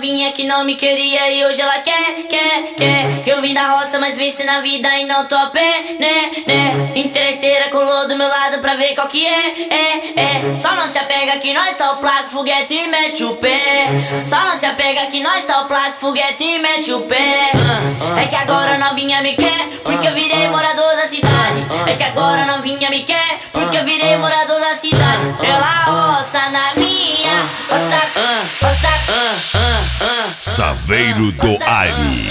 novinha que não me queria e hoje ela quer. Que eu vim da roça, mas venci na vida e não tô a pé, né. Interesseira colou do meu lado pra ver qual que é. Só não se apega que nós tá o placo, foguete e mete o pé. Só não se apega que nós tá o placo, foguete e mete o pé. É que agora a novinha me quer, porque eu virei morador da cidade. É que agora a novinha me quer, porque eu virei morador da cidade. Ela roça na minha, roça. Saveiro do Ari.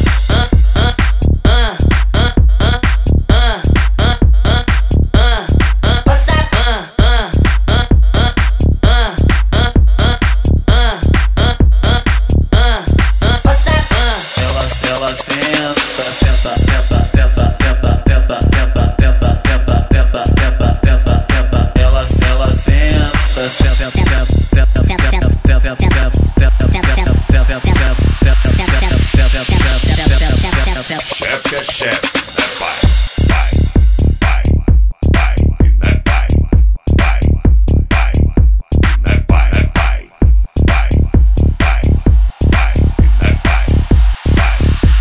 Chefe é chefe, né pai? Pai, e né pai? Pai, e né pai? Pai, e né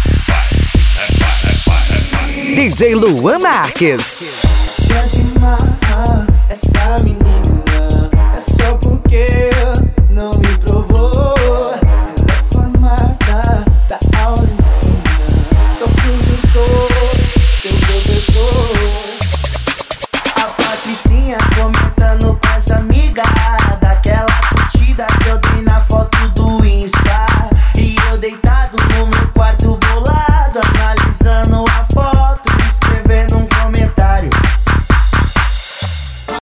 pai? DJ Luan Marques.